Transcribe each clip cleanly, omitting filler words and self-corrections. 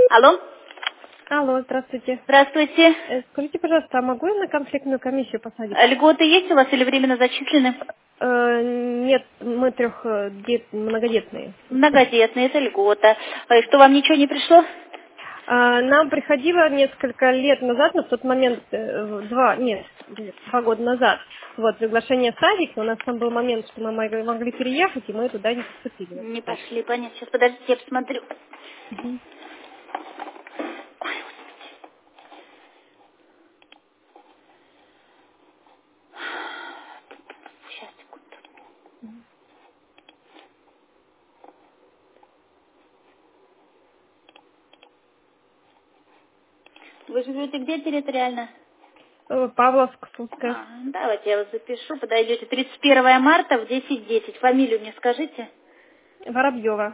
Алло? Алло, здравствуйте. Здравствуйте. Скажите, пожалуйста, а могу я на конфликтную комиссию посадить? Льготы есть у вас или временно зачислены? Нет, мы многодетные. Многодетные, это льгота. Что, вам ничего не пришло? Нам приходило несколько лет назад, но в тот момент, 2 года назад, вот, приглашение в садик, у нас там был момент, что мы могли переехать, и мы туда не поступили. Не пошли, понятно. Сейчас, подождите, я посмотрю. Мгм. Сейчас, секунду. Вы живете где территориально? Павловск, Сумская. Давайте я вас запишу. Подойдете 31 марта в 10:10. Фамилию мне скажите. Воробьева.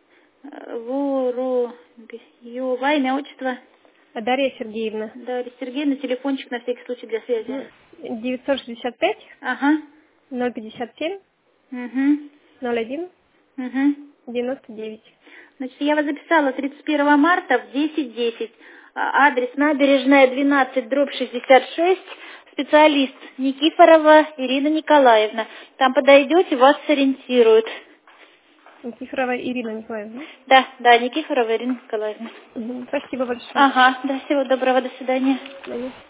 Воробьева. Имя, отчество? Дарья Сергеевна. Дарья Сергеевна, телефончик на всякий случай для связи. 965 Ага. 057 Угу. 01 Угу. 99. Значит, я вас записала 31 марта в 10:10. Адрес набережная 12/66. Специалист Никифорова Ирина Николаевна. Там подойдете, вас сориентируют. Никифорова Ирина Николаевна. Да, Никифорова Ирина Николаевна. Спасибо большое. Ага, да, всего доброго, до свидания. До свидания.